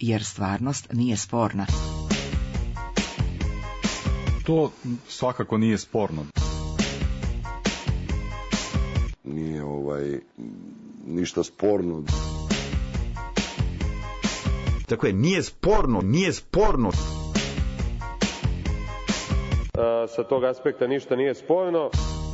jer stvarnost nije sporna. To svakako nije sporno. Nije ništa sporno. Tako je, nije sporno. Sa tog aspekta ništa nije sporno.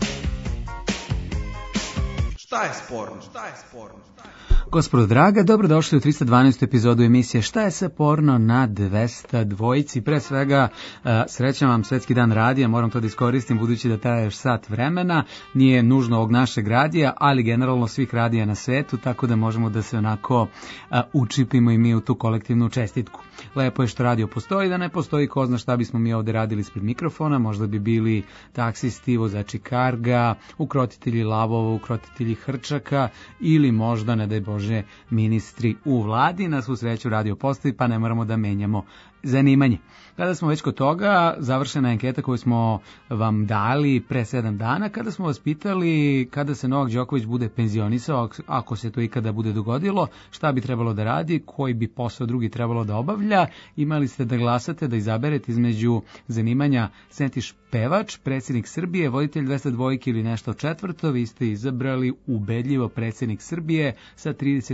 Šta je sporno? Gospodo draga, dobrodošli u 312. epizodu emisije Šta je sve porno na 202. Pre svega, srećan vam Svetski dan radija, moram to da iskoristim budući da traje još sat vremena, nije nužno ovog našeg radija, ali generalno svih radija na svetu, tako da možemo da se onako učipimo i mi u tu kolektivnu čestitku. Lepo je što radio postoji, da ne postoji ko zna šta bismo mi ovde radili ispred mikrofona, možda bi bili taksisti, vozači karga, ukrotitelji lavova, ukrotitelji hrčaka ili možda, ne daj Bože, ministri u vladi. Na svu sreću radio postoji, pa ne moramo da menjamo zanimanje. Kada smo već kod toga, završena anketa koju smo vam dali pre 7 dana, kada smo vas pitali kada se Novak Đoković bude penzionisao, ako se to ikada bude dogodilo, šta bi trebalo da radi, koji bi posao drugi trebalo da obavlja, imali ste da glasate, da izaberete između zanimanja sentiš pevač, predsjednik Srbije, voditelj 202 ili nešto četvrto. Vi ste izabrali ubedljivo predsjednik Srbije sa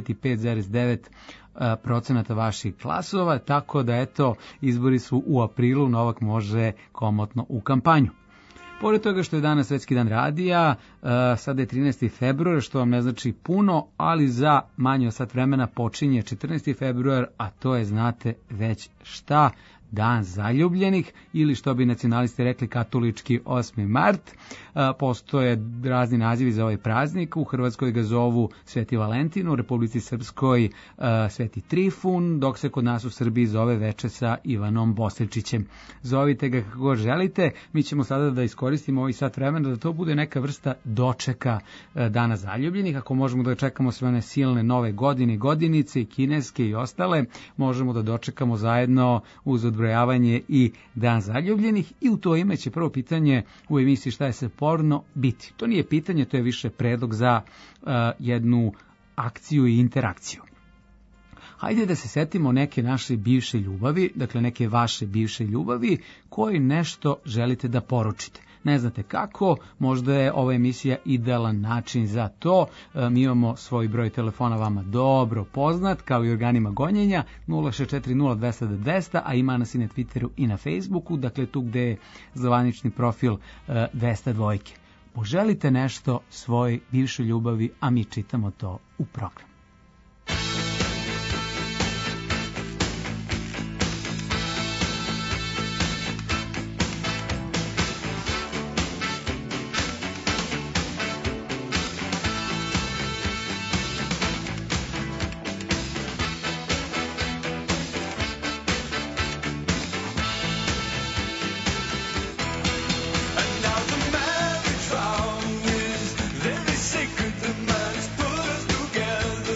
35,9% vaših glasova, tako da eto, izbori su u aprilu, Novak može komotno u kampanju. Pored toga što je danas Svetski dan radija, sada je 13. februar, što vam ne znači puno, ali za manje od sat vremena počinje 14. februar, a to je, znate već šta, Dan zaljubljenih, ili što bi nacionalisti rekli katolički 8. mart. Postoje razni nazivi za ovaj praznik. U Hrvatskoj ga zovu Sveti Valentin, u Republici Srpskoj Sveti Trifun, dok se kod nas u Srbiji zove veče sa Ivanom Bostelčićem. Zovite ga kako želite. Mi ćemo sada da iskoristimo ovaj sat vremena da to bude neka vrsta dočeka Dana zaljubljenih. Ako možemo da čekamo sve one silne nove godine, godinice i kineske i ostale, možemo da dočekamo zajedno uz odbrojavanje i Dan zaljubljenih, i u to ime će prvo pitanje u emisiji Šta je sve porno biti. To nije pitanje, to je više predlog za jednu akciju i interakciju. Hajde da se setimo neke naše bivše ljubavi, dakle neke vaše bivše ljubavi, koji nešto želite da poručite. Ne znate kako, možda je ova emisija idealan način za to. Mi imamo svoj broj telefona vama dobro poznat, kao i organima gonjenja, 0640200, a ima nas i na Twitteru i na Facebooku, dakle tu gde je zvanični profil 202. Poželite nešto svojoj bivšoj ljubavi, a mi čitamo to u programu. Together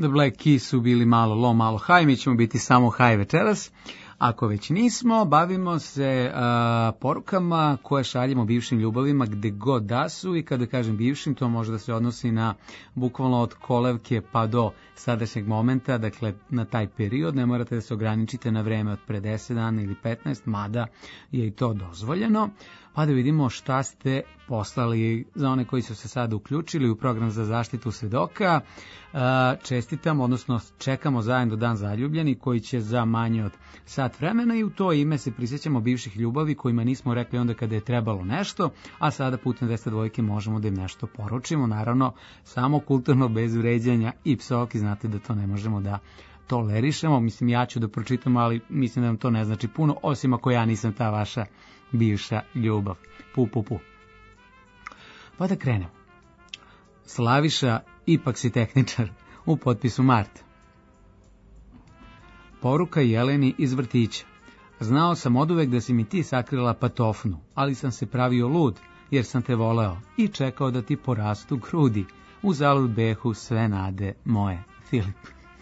The Black Keys su bili malo low, malo high, mi ćemo biti samo high večeras. Ako već nismo, bavimo se porukama koje šaljemo bivšim ljubavima gde god da su, i kada kažem bivšim, to može da se odnosi na bukvalno od kolevke pa do sadašnjeg momenta, dakle na taj period, ne morate da se ograničite na vreme od pre 10 dana ili 15, mada je i to dozvoljeno. Pa da vidimo šta ste poslali za one koji su se sada uključili u program za zaštitu svedoka. Čestitamo, odnosno čekamo zajedno Dan zaljubljeni koji će za manje od sat vremena, i u to ime se prisjećamo bivših ljubavi kojima nismo rekli onda kada je trebalo nešto, a sada putem 202 možemo da im nešto poručimo, naravno samo kulturno, bez vređanja i psovki, znate da to ne možemo da tolerišemo. Mislim, ja ću da pročitam, ali mislim da nam to ne znači puno, osim ako ja nisam ta vaša bivša ljubav. Pu. Pa da krenemo. Slaviša, ipak si tehničar, u potpisu Marta. Poruka Jeleni iz vrtića. Znao sam oduvek da si mi ti sakrila patofnu, ali sam se pravio lud, jer sam te voleo i čekao da ti porastu grudi. Uzalud behu sve nade moje. Filip.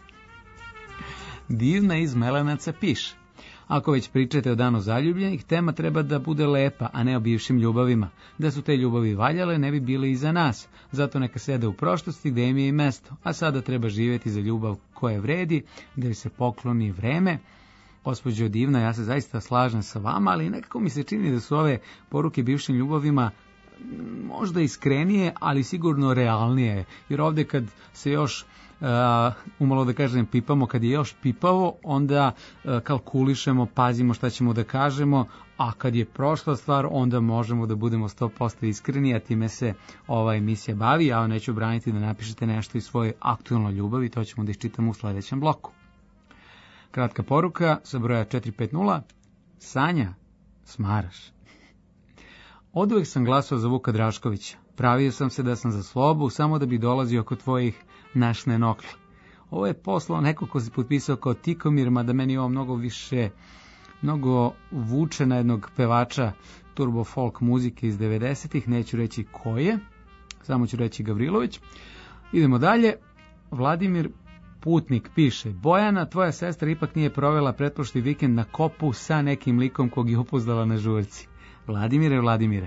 Divna iz Melenaca piše. Ako već pričate o Danu zaljubljenih, tema treba da bude lepa, a ne o bivšim ljubavima. Da su te ljubavi valjale, ne bi bile i za nas. Zato neka sede u prošlosti gde im je i mesto. A sada treba živjeti za ljubav koje vredi, da joj se pokloni vreme. Gospođo divna, ja se zaista slažem sa vama, ali nekako mi se čini da su ove poruke bivšim ljubavima možda iskrenije, ali sigurno realnije. Jer ovdje kad se još umalo da kažem pipamo, kad je još pipavo, onda kalkulišemo, pazimo šta ćemo da kažemo, a kad je prošla stvar, onda možemo da budemo 100% iskreni, a time se ova emisija bavi. Ja neću braniti da napišete nešto iz svoje aktualne ljubavi, to ćemo da iščitamo u sledećem bloku. Kratka poruka sa broja 450. Sanja, smaraš. Oduvek sam glasao za Vuka Draškovića. Pravio sam se da sam za slobu, samo da bi dolazio oko tvojih našne nokle. Ovo je poslao neko ko se potpisao kao Tikomir, mada meni ovo mnogo vuče na jednog pevača turbo folk muzike iz 90-ih, neću reći ko je, samo ću reći Gavrilović. Idemo dalje. Vladimir Putnik piše, Bojana, tvoja sestra ipak nije provela pretprošli vikend na kopu sa nekim likom kog je upoznala na žurci. Vladimire.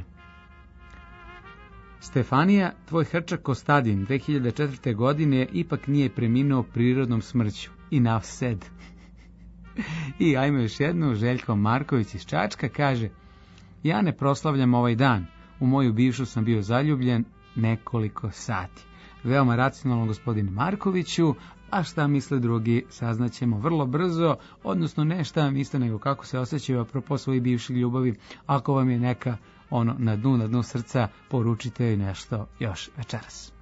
Stefanija, tvoj hrčak Kostadin 2004. godine ipak nije preminuo prirodnom smrću. Enough said. I ajmo još jednu, Željko Marković iz Čačka kaže, ja ne proslavljam ovaj dan, u moju bivšu sam bio zaljubljen nekoliko sati. Veoma racionalno, gospodine Markoviću, a šta misle drugi saznaćemo vrlo brzo, odnosno ne šta misle, nego kako se osjećaju apropo svojih bivših ljubavi. Ako vam je neka na dnu srca, poručite joj nešto još večeras.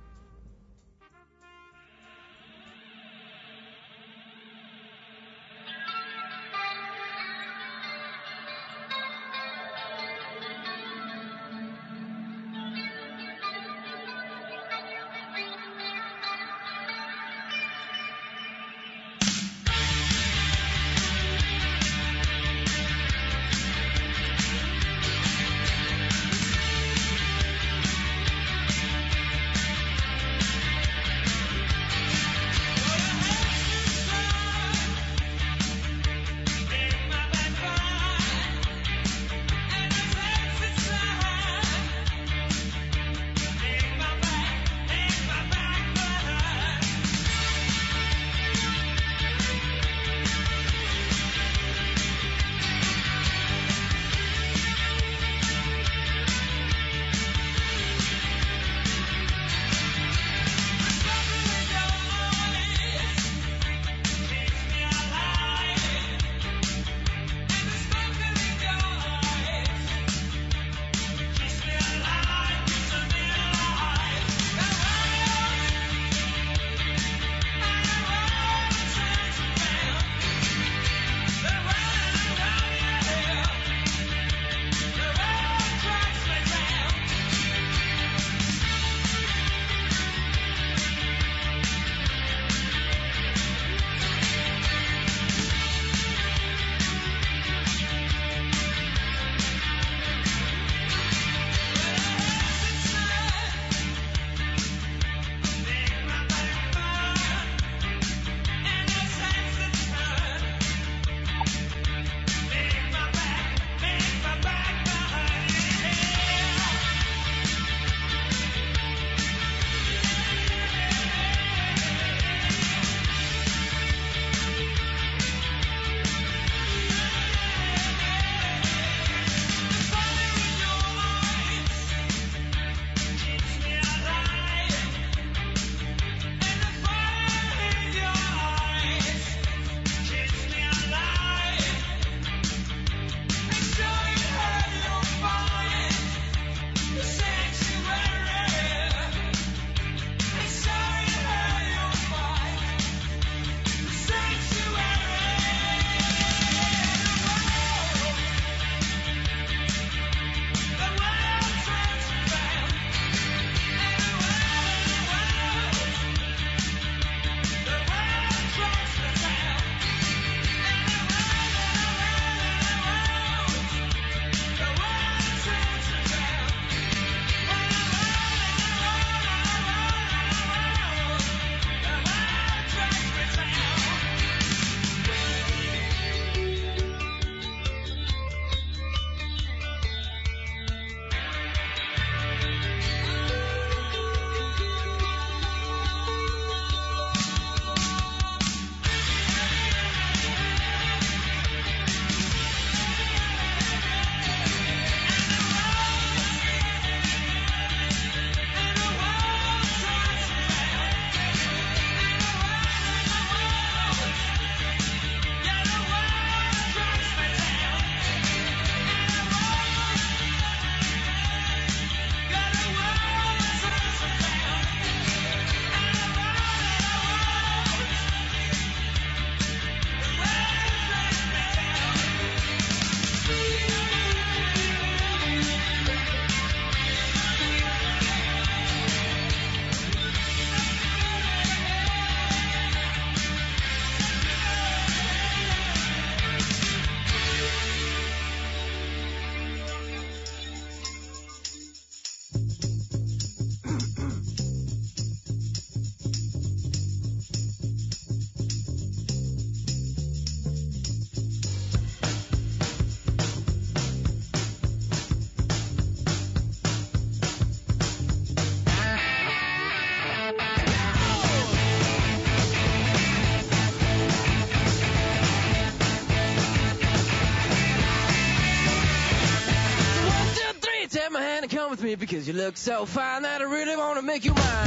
me because you look so fine that I really want to make you mine.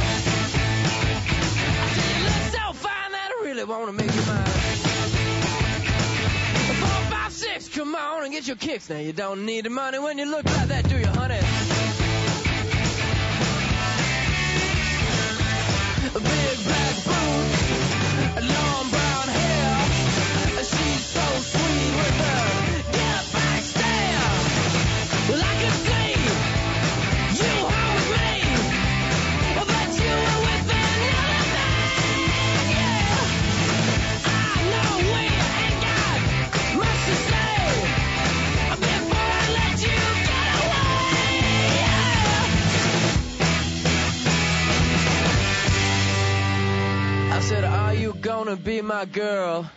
I said you look so fine that I really want to make you mine. 4, 5, 6, come on and get your kicks. Now you don't need the money when you look like that, do you, honey? A big black boots, long brown hair. She's so sweet with her get back stare. Well, I could see you home with me, but you were with another man. Yeah, I know we ain't got much to say before I let you get away. Yeah. I said, are you gonna be my girl?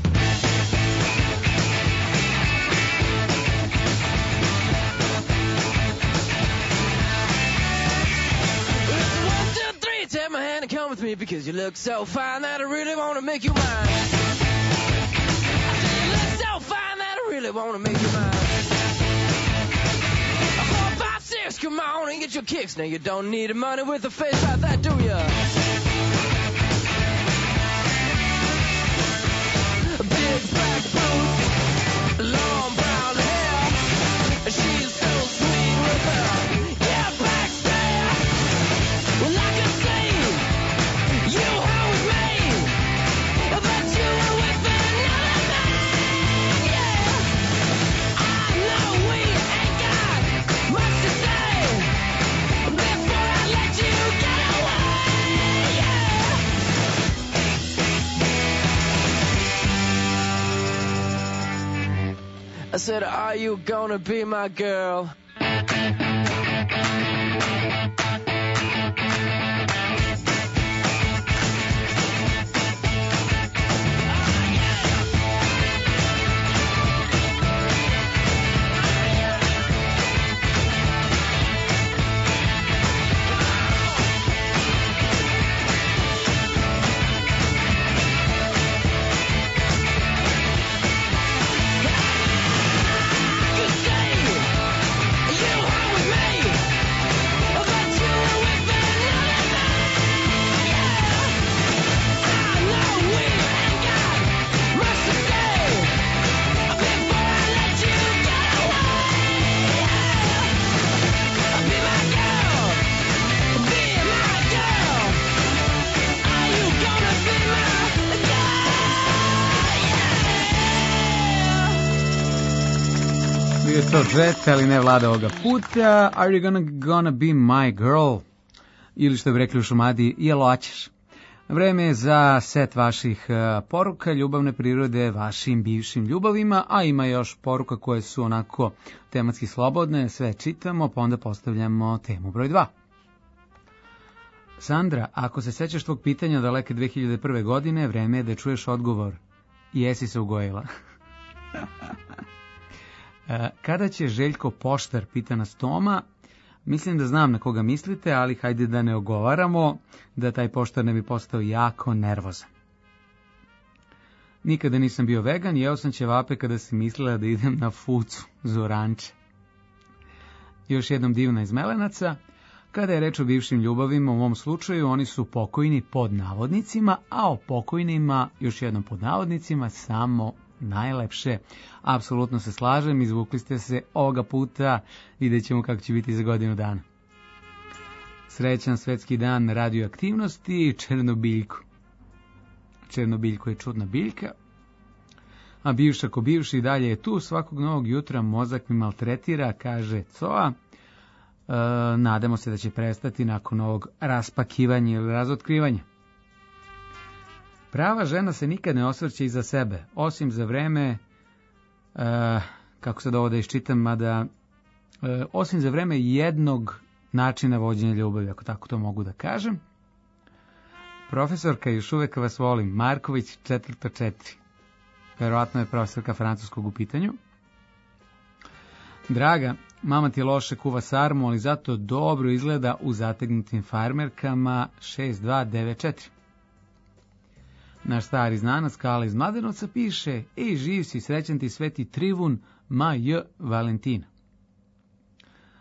Take my hand and come with me because you look so fine that I really want to make you mine. I said you look so fine that I really want to make you mine. 4, 5, 6, come on and get your kicks. Now you don't need the money with a face like that, do ya? Big black boots, long brown hair. She's so sweet with her. Yeah, back stare. Well, I can see you home with me, but you were with another man. Yeah, I know we ain't got much to say before I let you get away. Yeah. I said, are you gonna be my girl? To Jet, ali ne Vlada ovoga puta. Are you gonna be my girl? Ili što bi rekli u Šumadiji, jel hoćeš? Vreme je za set vaših poruka ljubavne prirode vašim bivšim ljubavima, a ima još poruka koje su onako tematski slobodne, sve čitamo, pa onda postavljamo temu broj 2. Sandra, ako se sećaš tvog pitanja daleke 2001. godine, vreme je da čuješ odgovor. Jesi se ugojila. Kada će Željko Poštar, pita nas Toma. Mislim da znam na koga mislite, ali hajde da ne ogovaramo, da taj poštar ne bi postao jako nervozan. Nikada nisam bio vegan, jeo sam ćevape kada sam mislila da idem na fucu, Zoranče. Još jednom divna iz Melenaca. Kada je reč o bivšim ljubavima, u mom slučaju oni su pokojni pod navodnicima, a o pokojnima, još jednom pod navodnicima, samo najlepše. Apsolutno se slažem, izvukli ste se ovoga puta, vidjet ćemo kako će biti za godinu dana. Srećan svetski dan radioaktivnosti i Černobiljku. Černobiljko je čudna biljka, a bivša ko bivši dalje je tu, svakog novog jutra mozak mi maltretira, kaže Coa. Nadamo se da će prestati nakon ovog raspakivanja ili razotkrivanja. Prava žena se nikad ne osvrće iza sebe, osim za vreme, kako sad ovo da iščitam, mada, osim za vreme jednog načina vođenja ljubavi, ako tako to mogu da kažem. Profesorka, još uvek vas volim, Marković 404. Verovatno je profesorka francuskog u pitanju. Draga, mama ti loše kuva sarmu, ali zato dobro izgleda u zategnutim farmerkama 6294. Naš stari znanac Kala iz Mladenovca piše: ej, živ si, srećan ti Sveti Trivun, ma j. Valentina.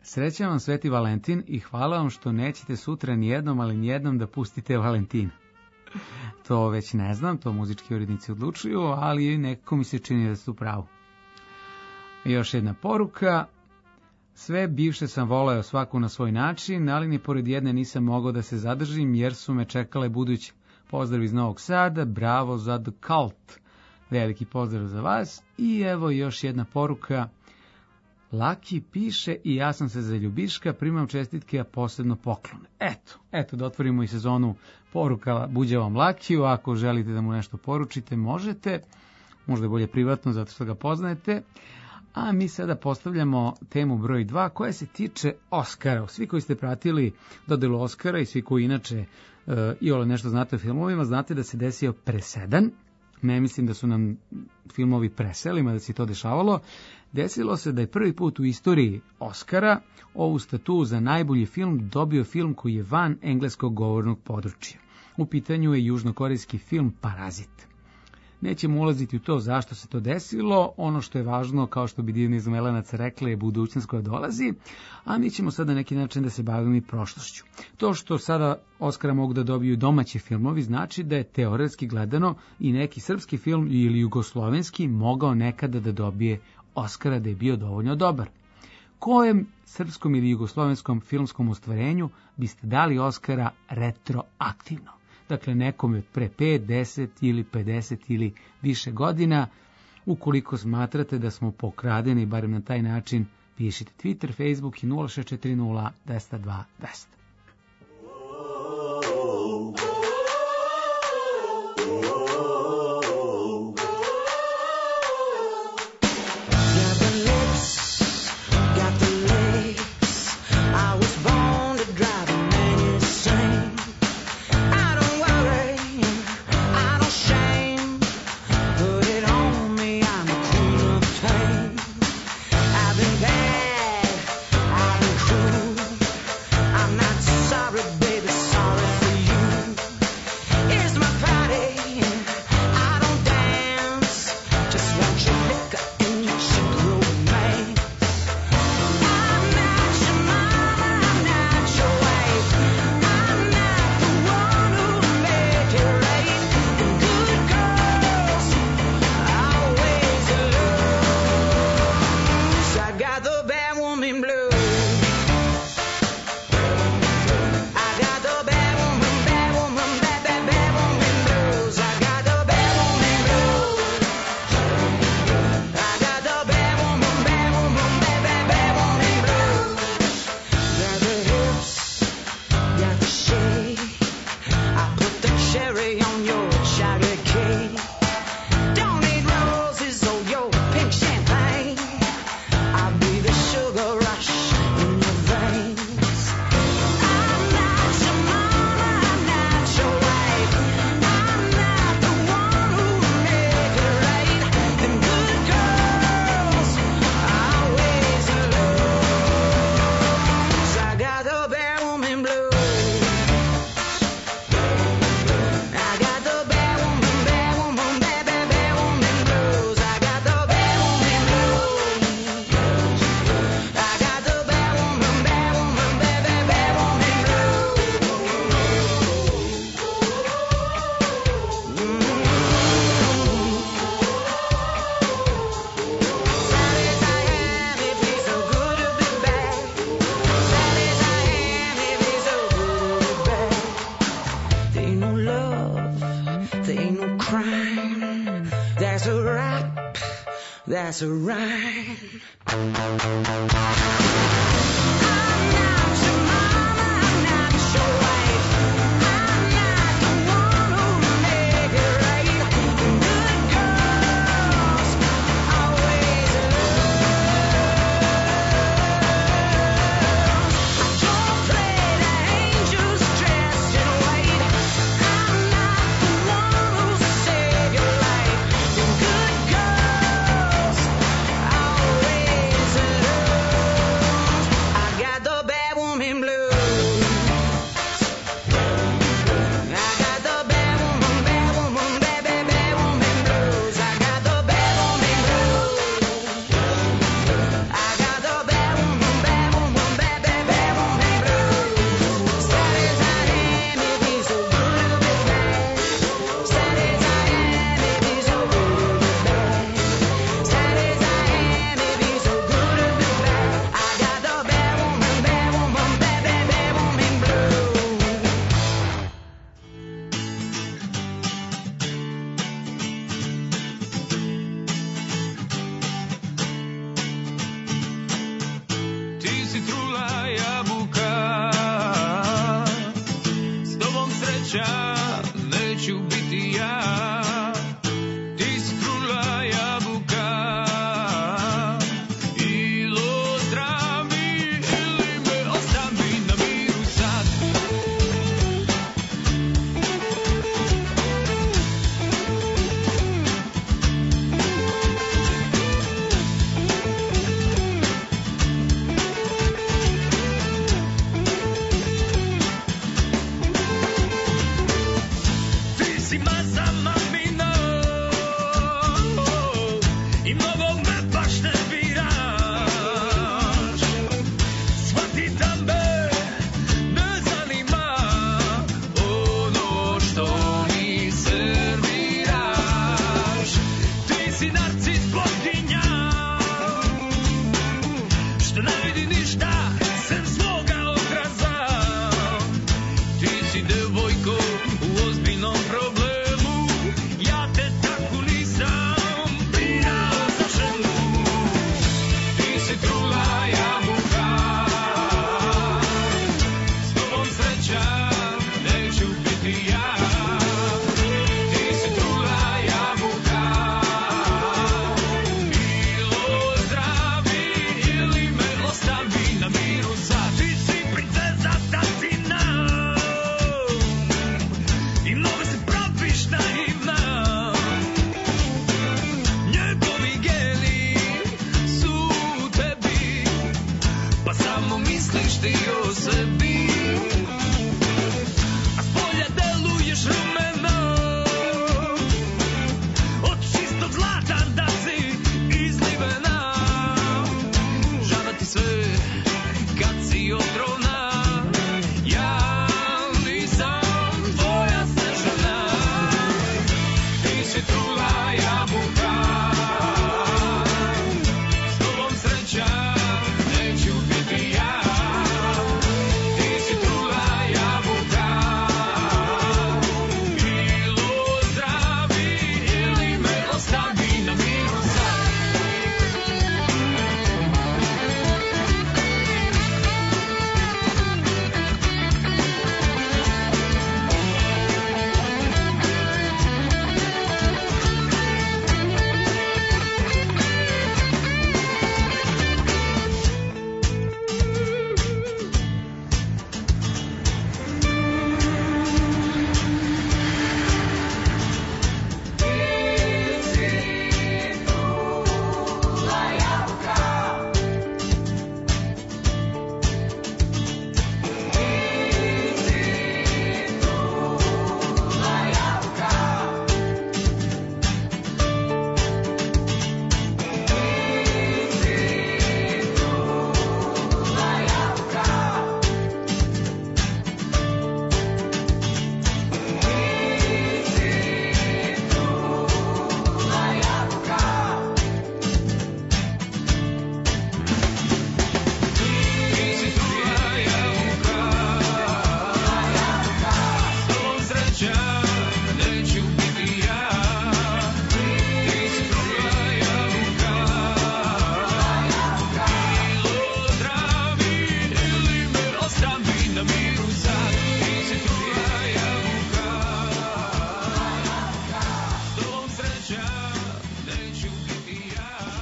Srećan vam Sveti Valentin i hvala vam što nećete sutra nijednom, ali nijednom da pustite Valentina. To već ne znam, to muzički urednici odlučuju, ali nekako mi se čini da su u pravu. Još jedna poruka. Sve bivše sam voleo svaku na svoj način, ali ni pored jedne nisam mogao da se zadržim jer su me čekale buduće. Pozdrav iz Novog Sada, bravo za The Cult. Veliki pozdrav za vas. I evo još jedna poruka. Laki piše i ja sam se zaljubiška, primam čestitke, a posebno poklone. Eto, da otvorimo i sezonu poruka buđe vam Lakiju, ako želite da mu nešto poručite, možete, možda je bolje privatno, zato što ga poznajete. A mi sada postavljamo temu broj 2, koja se tiče Oscara. Svi koji ste pratili dodelu Oscara i svi koji inače iole nešto znate o filmovima, znate da se desio presedan. Ne mislim da su nam filmovi preselima, da se to dešavalo. Desilo se da je prvi put u istoriji Oscara ovu statu za najbolji film dobio film koji je van engleskog govornog područja. U pitanju je južnokorejski film Parazit. Nećemo ulaziti u to zašto se to desilo, ono što je važno, kao što bi divni iz Melenaca rekla, je budućnost koja dolazi, a mi ćemo sada na neki način da se bavimo i prošlošću. To što sada Oskara mogu da dobiju domaći filmovi, znači da je teoretski gledano i neki srpski film ili jugoslovenski mogao nekada da dobije Oskara, da je bio dovoljno dobar. Kojem srpskom ili jugoslovenskom filmskom ostvarenju biste dali Oskara retroaktivno? Dakle, nekome od pre 5, 10 ili 50 ili više godina, ukoliko smatrate da smo pokradeni, barem na taj način, pišite Twitter, Facebook i 0640 202 200. That's a rhyme.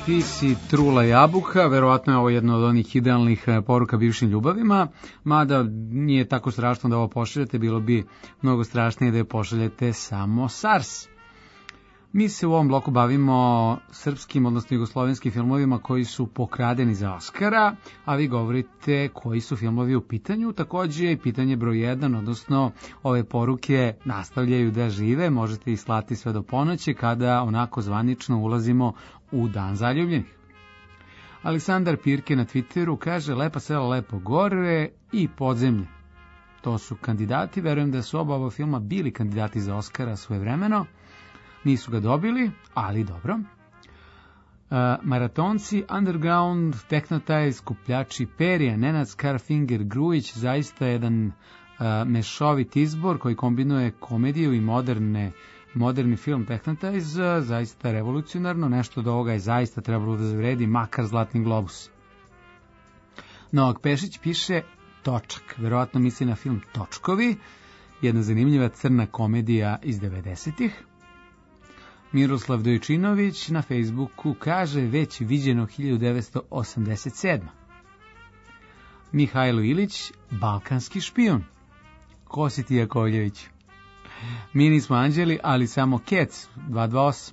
Ti si trula jabuka, verovatno je ovo jedno od onih idealnih poruka bivšim ljubavima, mada nije tako strašno da ovo pošaljete, bilo bi mnogo strašnije da je pošaljete samo SARS. Mi se u ovom bloku bavimo srpskim, odnosno jugoslovenskim filmovima koji su pokradeni za Oskara, a vi govorite koji su filmovi u pitanju. Takođe i pitanje broj 1, odnosno ove poruke nastavljaju da žive, možete ih slati sve do ponoći kada onako zvanično ulazimo u Dan zaljubljenih. Aleksandar Pirke na Twitteru kaže: lepa sela, lepo gore i Podzemlje. To su kandidati, verujem da su oba ova filma bili kandidati za Oskara svojevremeno. Nisu ga dobili, ali dobro. Maratonci, Underground, Technotize, Skupljači perija, Nenad Scarfinger Grujić, zaista jedan mešovit izbor koji kombinuje komediju i moderni film Technotize, zaista revolucionarno, nešto od ovoga je zaista trebalo da zavredi, makar Zlatni globus. Novak Pešić piše Točak, verovatno misli na film Točkovi, jedna zanimljiva crna komedija iz 90-ih. Miroslav Dojčinović na Facebooku kaže već viđeno 1987. Mihajlo Ilić, Balkanski špijun. Ko si ti, Jakovljević? Mi nismo anđeli, ali samo kec, 228.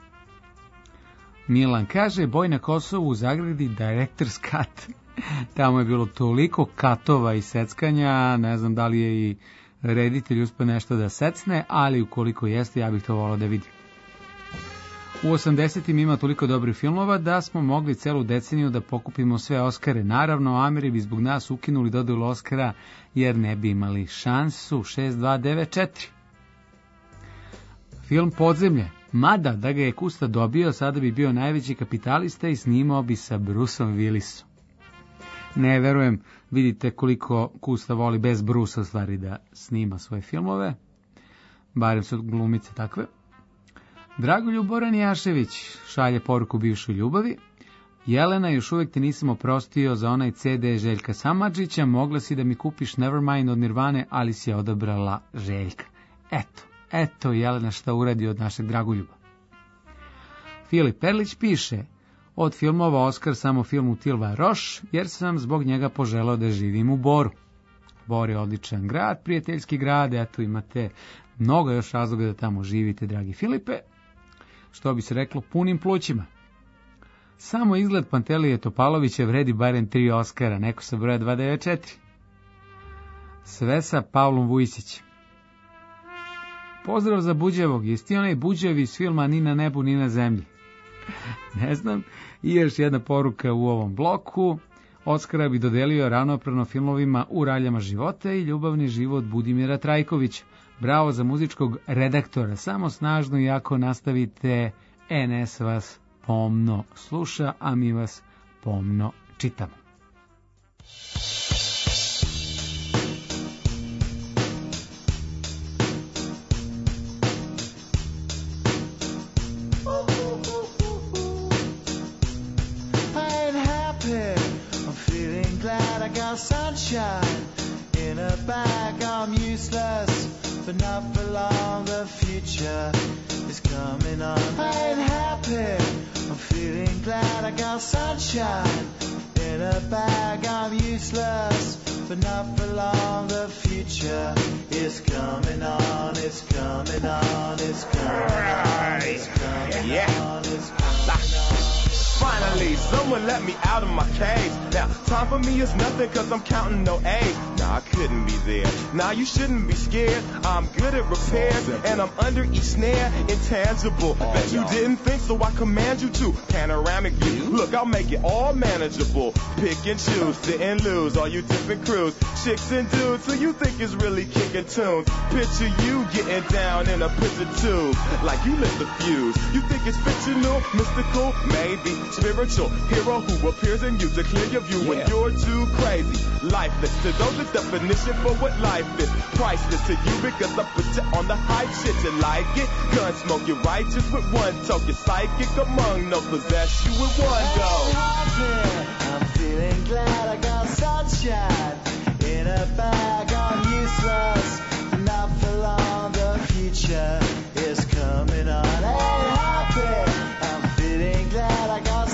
Milan kaže, boj na Kosovu u zagradi Director's Cut. Tamo je bilo toliko katova i seckanja, ne znam da li je i reditelj uspio nešto da secne, ali ukoliko jeste, ja bih to volao da vidim. U 80-im ima toliko dobrih filmova da smo mogli celu deceniju da pokupimo sve Oskare. Naravno, Ameri bi zbog nas ukinuli dodelu Oskara jer ne bi imali šansu. 6294. Film Podzemlje. Mada da ga je Kusta dobio, sada bi bio najveći kapitalista i snimao bi sa Bruceom Willisom. Ne verujem, vidite koliko Kusta voli bez Brucea u stvari da snima svoje filmove. Barem su glumice takve. Dragoljub Boran Jašević šalje poruku bivšoj ljubavi. Jelena, još uvijek ti nisam oprostio za onaj CD Željka Samardžića, mogla si da mi kupiš Nevermind od Nirvane, ali si je odabrala Željka. Eto Jelena šta uradi od našeg Dragoljuba. Filip Perlić piše, od filmova Oskar samo film Utilva Roš, jer sam zbog njega poželao da živim u Boru. Bor je odličan grad, prijateljski grad, eto imate mnogo još razloga da tamo živite, dragi Filipe. Što bi se reklo, punim plućima. Samo izgled Pantelije Topalovića vredi barem 3 Oskara, neko sa broja 294. Sve sa Pavlom Vujisićem. Pozdrav za Buđevog, jesi ti onaj Buđev iz filma Ni na nebu, ni na zemlji? Ne znam. I još jedna poruka u ovom bloku. Oskara bi dodelio ravnopravno filmovima U raljama života i Ljubavni život Budimira Trajkovića. Bravo za muzičkog redaktora, samo snažno i ako nastavite, NS vas pomno sluša, a mi vas pomno čitamo. Sunshine in a bag, I'm useless, but not for long. The future is coming on. I ain't happy, I'm feeling glad. I got sunshine in a bag, I'm useless, but not for long. The future is coming on, it's coming on, it's coming on, it's coming on, it's coming on. Finally, someone let me out of my cage. Now, time for me is nothing cause I'm counting no A's. Nah, I couldn't be there. Nah, you shouldn't be scared. I'm good at repairs and I'm under each snare. Intangible. Bet you didn't think, so I command you to. Panoramic view. Look, I'll make it all manageable. Pick and choose, sit and lose. All you different crews. Chicks and dudes who you think is really kicking tunes. Picture you getting down in a picture tube. Like you lit the fuse. You think it's fictional, mystical, maybe. Spiritual hero who appears in you to clear your view when you're too crazy. Lifeless to those, the definition for what life is. Priceless to you because I put you on the hype shit. You like it? Gun smoke, you're righteous with one toke. You're psychic among no possess you with one go. I'm feeling glad I got sunshine in a bag. I'm useless, not for long. The future is coming on. I ain't happy. I'm feeling glad I got sunshine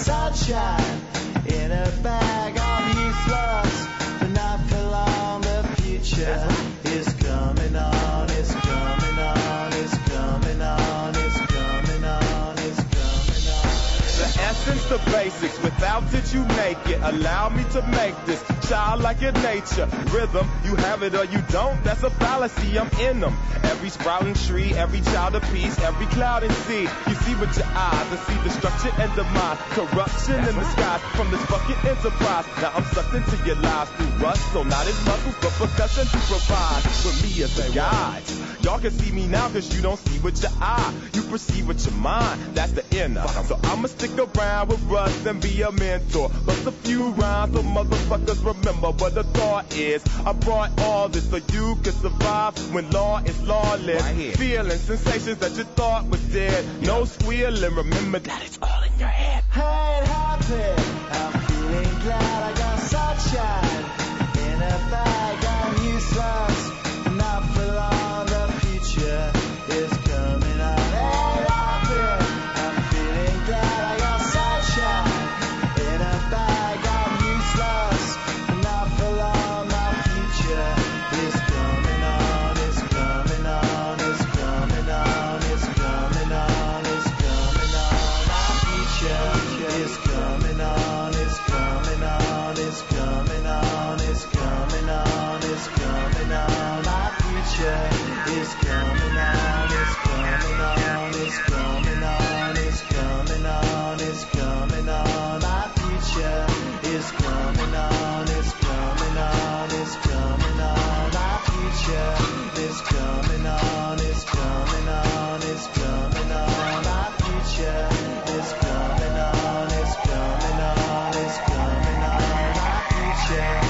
sunshine in a bag. I'm useless, but not for long. The future is coming on, it's coming on, it's coming on, it's coming on, it's coming on. The essence, the basics, without it you make it. Allow me to make this childlike in nature. Rhythm, you have it or you don't, that's a fallacy, I'm in them. Every sprouting tree, every child of peace, every cloud and sea. You see with your eyes, I see destruction and demise, corruption in the skies from this fucking enterprise. Now I'm sucked into your lives through rust, so not as muscles, but percussion to provide for me as a guide. Y'all can see me now cause you don't see with your eye, you perceive with your mind, that's the inner. So I'ma stick around with Russ and be a mentor. Bust a few rhymes so motherfuckers remember what the thought is. I brought all this so you can survive when law is lawless. Right, feeling sensations that you thought was dead. No squealing, remember that it's all in your head. I ain't happy, I'm feeling glad. I got sunshine in a bag. I'm useless, not for long. The future is coming on. Ain't happy, I'm feeling glad. I got sunshine in a bag. I'm useless, not for long. My future is coming on, it's coming on, it's coming on, it's coming on, it's coming on. My future is coming on, it's coming on, it's coming on, it's coming on, it's coming on. My future is coming on, it's coming on, it's coming on, it's coming on, it's coming on. My future is coming on, it's coming on, it's coming on. My future is coming on, it's coming on, it's coming on. My future is coming on, it's coming on, it's coming on. My future.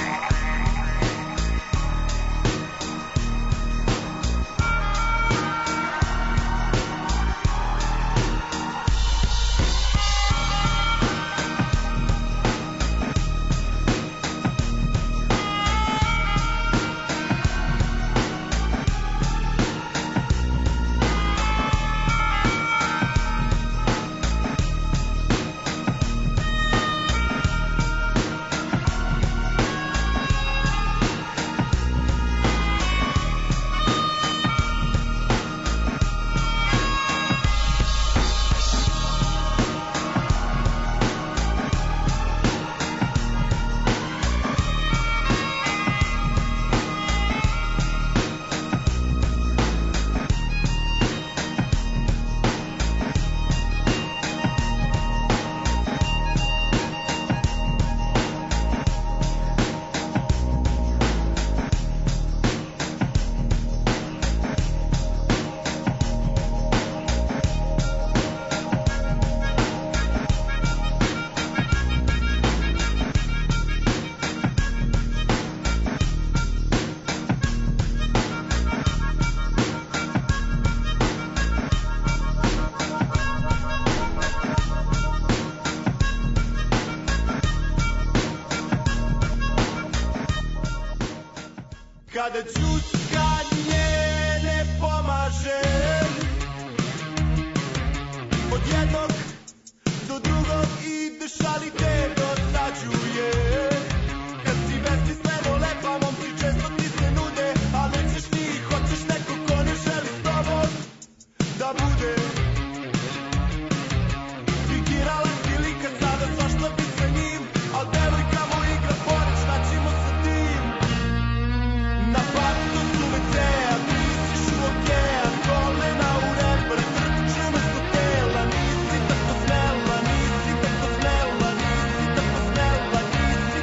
Kada čuskanje ne pomaže, od jednog do drugog ideš, ali te dosađuje. Kad si besmisleno lepa, momci često ti se nude, a nećeš ti, hoćeš neko ko ne želi s tobom da bude. Fingirala si lika, sada svašta bi sa njim, al devojka mu igra pored, šta ćemo sa tim? Na parku su veceja, prisiš u okean, kolena u reper, trče umesto tela. Nisi tako smela, nisi tako smela, nisi tako smela, nisi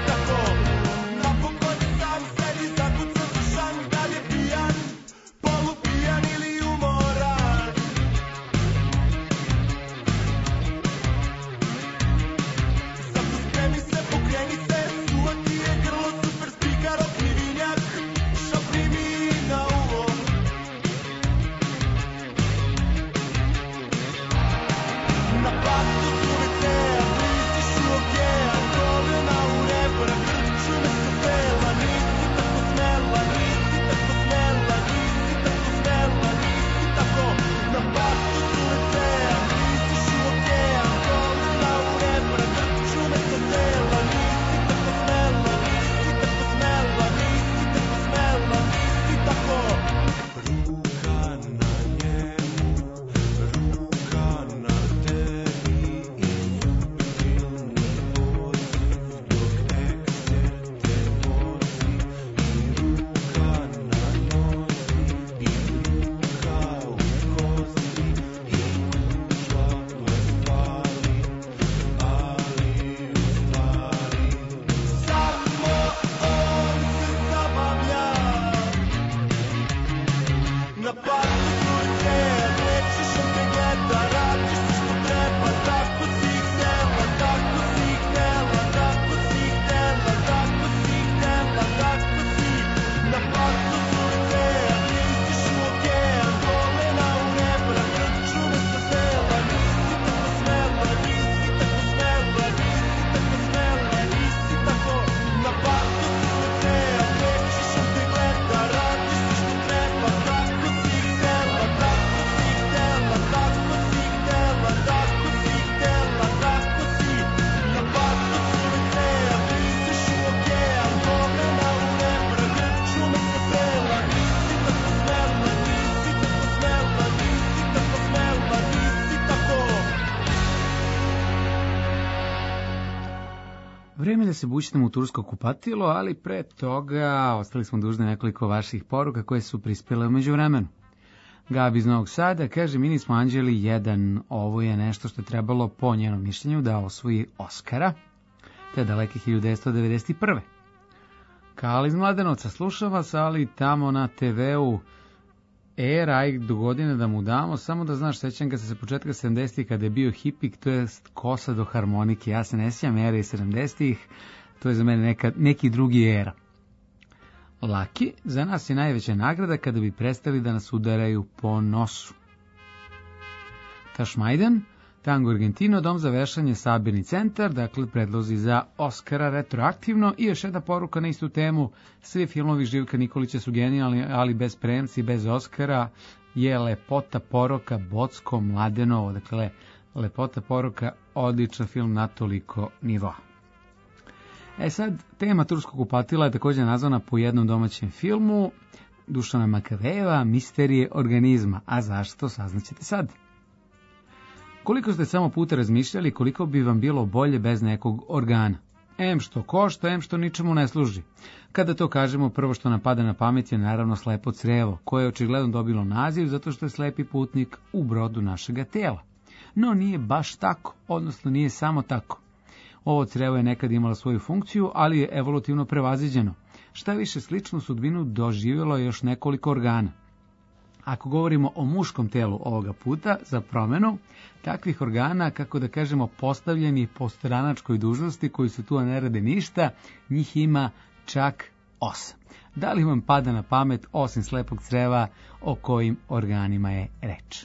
Vreme da se bućnemo u tursko kupatilo, ali pre toga ostali smo dužni nekoliko vaših poruka koje su prispjele u međuvremenu. Gabi iz Novog Sada kaže, mi nismo anđeli 1, ovo je nešto što je trebalo po njenom mišljenju da osvoji Oskara, te daleke 1991. Kali iz Mladenovca, slušam vas, ali tamo na TV-u era i do godine da mu damo, samo da znaš, sećam ga se sa početka 70-ih kada je bio hipik, to je kosa do harmonike, ja se ne sjećam ere iz 70-ih, to je za mene neki drugi era. Laki, za nas je najveća nagrada kada bi prestali da nas udaraju po nosu. Tašmajdan, Tango Argentino, dom za vešanje, sabirni centar, dakle predlozi za Oskara retroaktivno. I još jedna poruka na istu temu, svi filmovi Živka Nikolića su genijalni, ali bez premci, bez Oskara je Lepota poroka, Bocko, Mladenovo, dakle Lepota poroka, odličan film na toliko nivoa. Sad, tema turskog kupatila je također nazvana po jednom domaćem filmu, Dušana Makavejeva, Misterije organizma. A zašto, saznaćete sad. Koliko ste samo puta razmišljali koliko bi vam bilo bolje bez nekog organa? Em što košta, em što ničemu ne služi. Kada to kažemo, prvo što nam pada na pamet je naravno slepo crevo, koje je očigledno dobilo naziv zato što je slepi putnik u brodu našega tela. No nije baš tako, odnosno nije samo tako. Ovo crevo je nekad imalo svoju funkciju, ali je evolutivno prevaziđeno. Šta više, sličnu sudbinu doživjelo je još nekoliko organa. Ako govorimo o muškom telu ovoga puta, za promjenu, takvih organa, kako da kažemo, postavljeni po stranačkoj dužnosti koji su tu ne rade ništa, njih ima čak 8. Da li vam pada na pamet, osim slepog creva, o kojim organima je reč?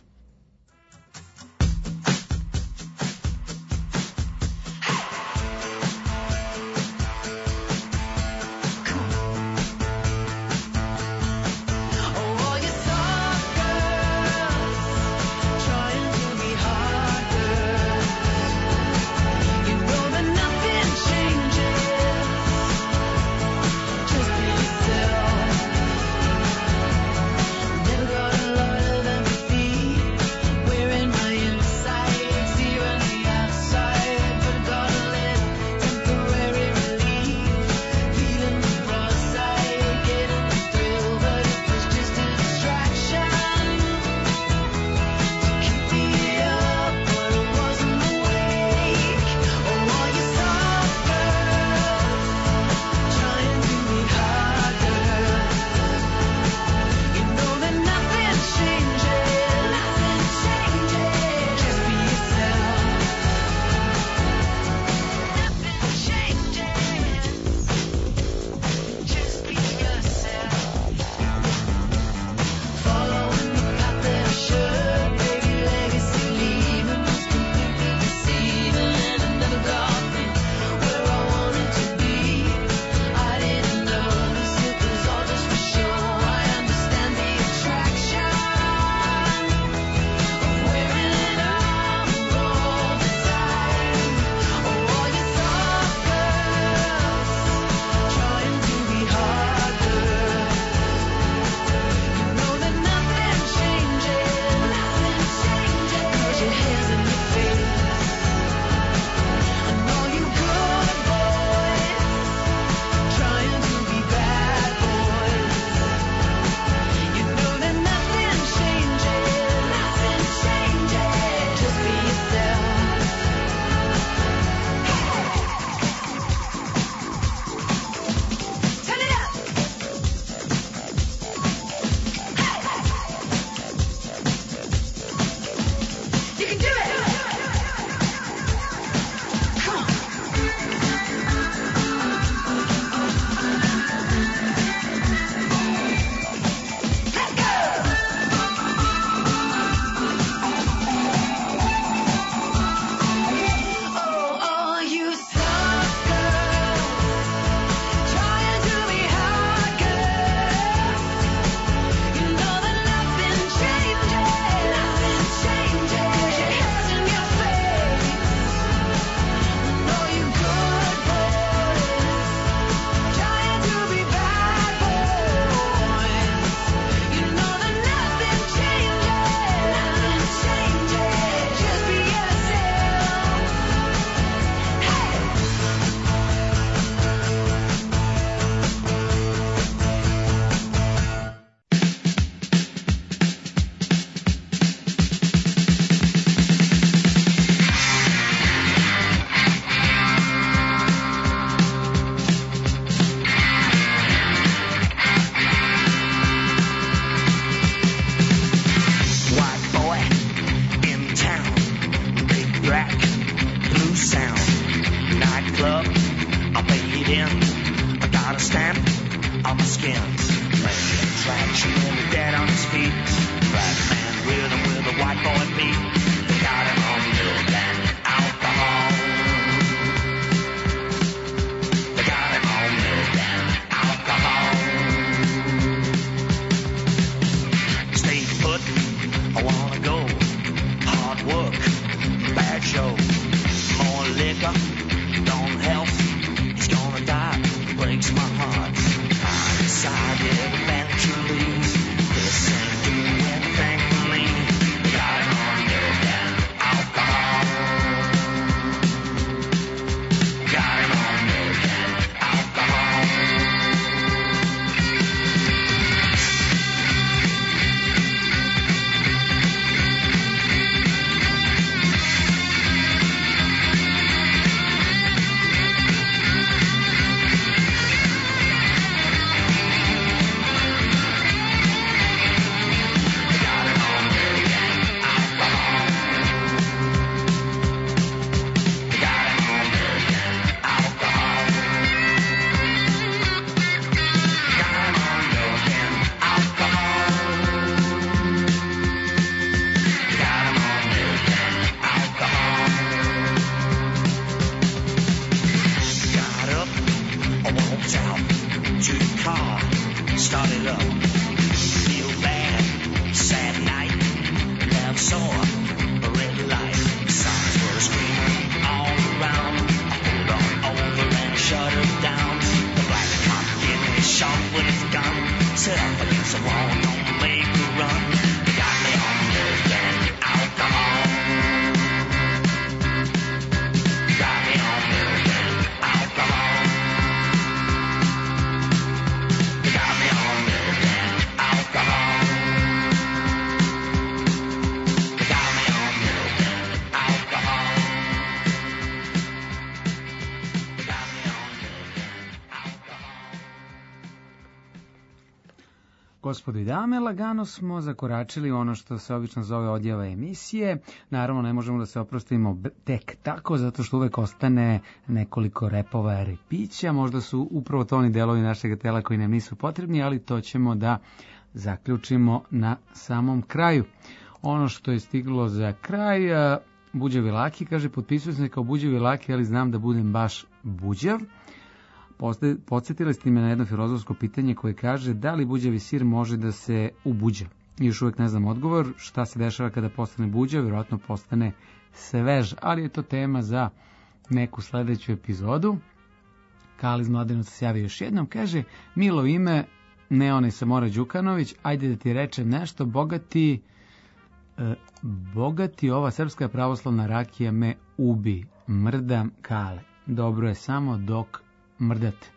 Never got a lot of empathy. liquor don't help. He's gonna die, breaks my heart. I decided eventually this ain't doing anything for me. Got him on milk and alcohol. Got him on milk and alcohol. Started up, feel bad, sad night, left sore, a red light, signs were screaming all around. I pulled on over and shut her down. The black cop gave me a shot with his gun, set up against the wall, don't make a run. Got me on milk and alcohol. Got me on milk and alcohol. Gospodo i dame, lagano smo zakoračili ono što se obično zove odjava emisije. Naravno, ne možemo da se oprostimo tek tako, zato što uvek ostane nekoliko repova repića. Možda su upravo to oni delovi našeg tela koji nam nisu potrebni, ali to ćemo da zaključimo na samom kraju. Ono što je stiglo za kraj, Buđavi Laki, kaže, potpisuju se kao Buđavi Laki, ali znam da budem baš buđav. Podsjetili ste me na jedno filozofsko pitanje koje kaže da li buđavi sir može da se ubuđa. Još uvijek ne znam odgovor, šta se dešava kada postane buđav, vjerojatno postane svež, ali je to tema za neku sledeću epizodu. Kaliz Mladenovac se javi još jednom, kaže, milo ime, ne onaj Samora Đukanović, ajde da ti rečem nešto, bogati ova srpska pravoslavna rakija me ubi, mrdam Kale. Dobro je samo dok mrdate.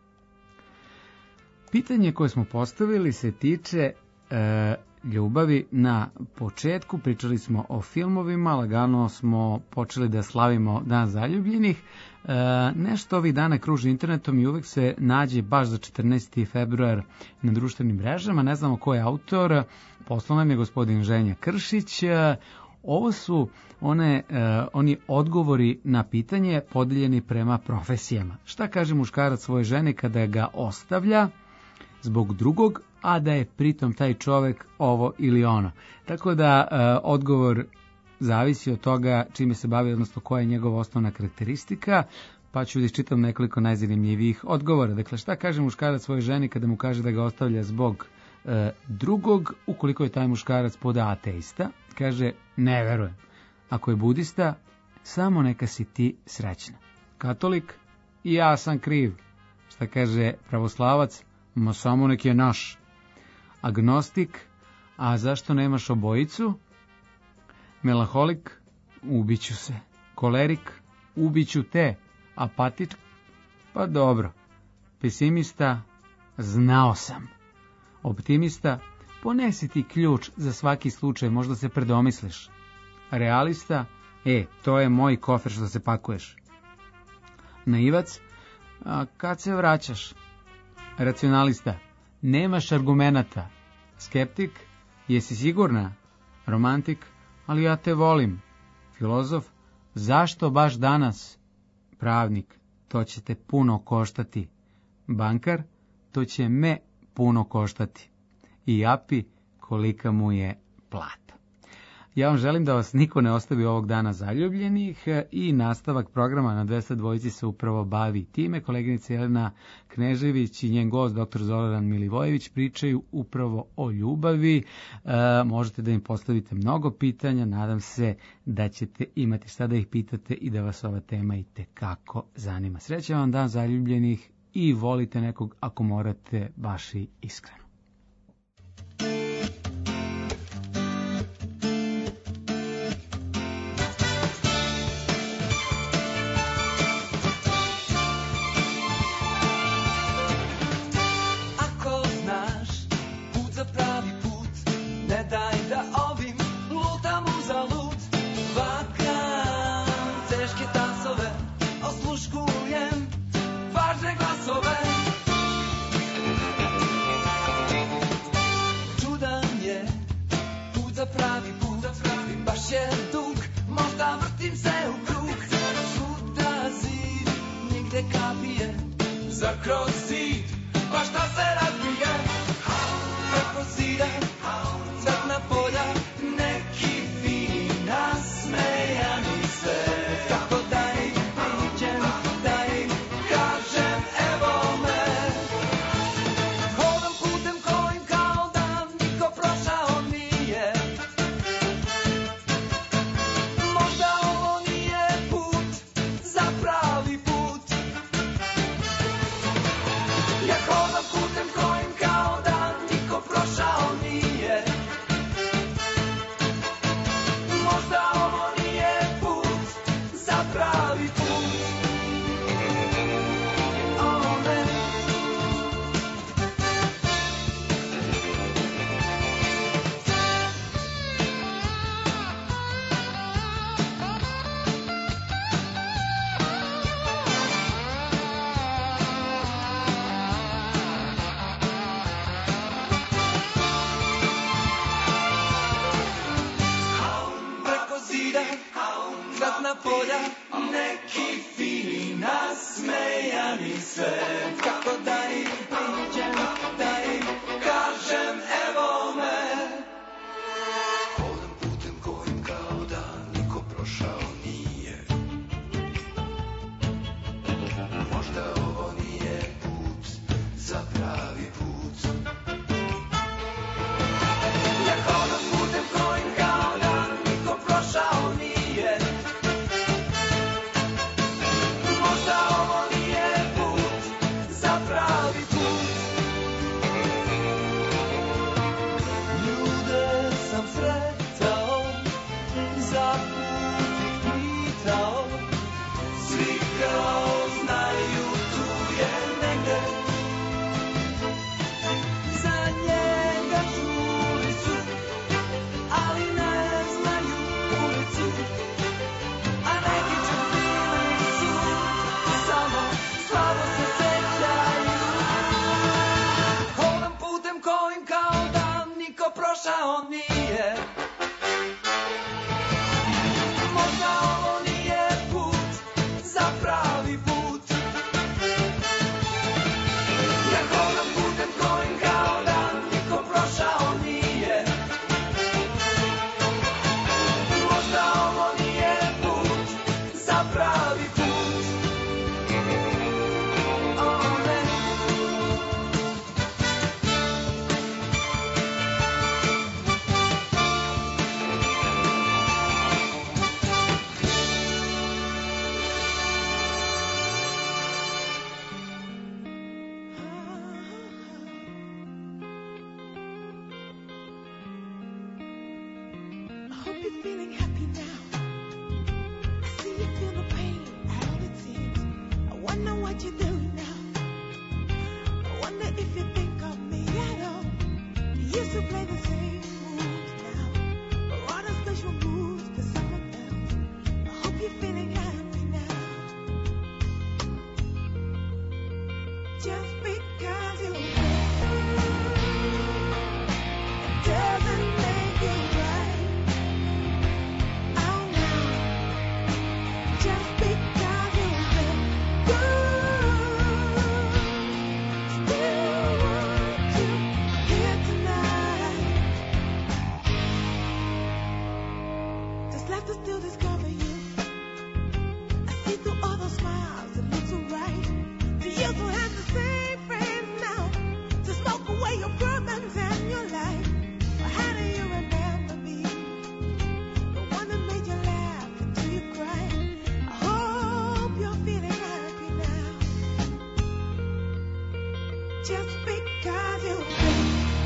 Pitanje koje smo postavili se tiče ljubavi. Na početku pričali smo o filmovima, lagano smo počeli da slavimo Dan zaljubljenih. Nešto ovih dana kruži internetom i uvek se nađe baš za 14. februar na društvenim mrežama. Ne znamo ko je autor, poslao nam je gospodin Ženja Kršić. Ovo su oni odgovori na pitanje podeljeni prema profesijama. Šta kaže muškarac svoje žene kada ga ostavlja zbog drugog, a da je pritom taj čovek ovo ili ono. Tako da odgovor zavisi od toga čime se bavi, odnosno koja je njegova osnovna karakteristika, pa ću da iščitam nekoliko najzanimljivijih odgovora. Dakle, šta kaže muškarac svoje ženi kada mu kaže da ga ostavlja zbog drugog, ukoliko je taj muškarac poda ateista, kaže, ne verujem. Ako je budista, samo neka si ti srećna. Katolik, ja sam kriv. Šta kaže pravoslavac, ma samo nek je naš. Agnostik, a zašto nemaš obojicu? Melanholik, ubiću se. Kolerik, ubiću te. Apatik, pa dobro. Pesimista, znao sam. Optimista, ponesi ti ključ za svaki slučaj, možda se predomisliš. Realista, to je moj kofer što se pakuješ. Naivac, a kad se vraćaš? Racionalista, nemaš argumenata. Skeptik, jesi sigurna? Romantik, ali ja te volim. Filozof, zašto baš danas? Pravnik, to će te puno koštati. Bankar, to će me puno koštati. I Api, kolika mu je plata. Ja vam želim da vas niko ne ostavi ovog dana zaljubljenih i nastavak programa na 202 se upravo bavi time. Koleginica Jelena Knežević i njen gost, dr. Zoran Milivojević, pričaju upravo o ljubavi. Možete da im postavite mnogo pitanja, nadam se da ćete imati šta da ih pitate i da vas ova tema i tekako zanima. Srećan vam dan zaljubljenih i volite nekog ako morate baš i iskreno. just because you feel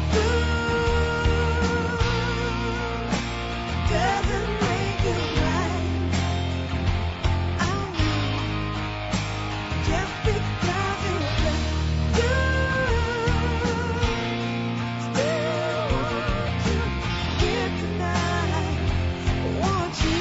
good doesn't make you right. I know just because you feel good, still want you here tonight. Want you.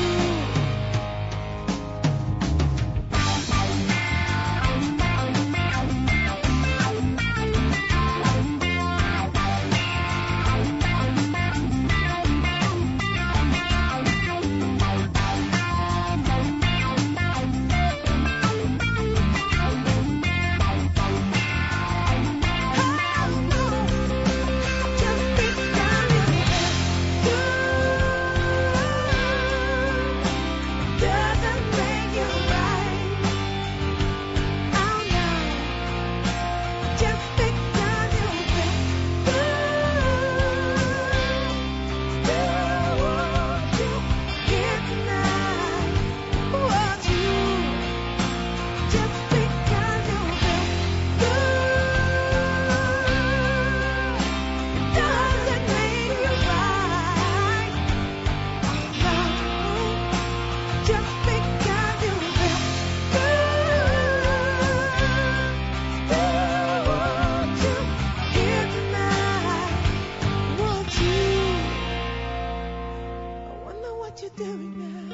What you're doing now.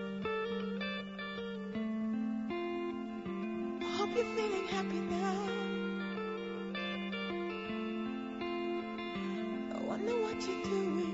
I hope you're feeling happy now. I wonder what you're doing.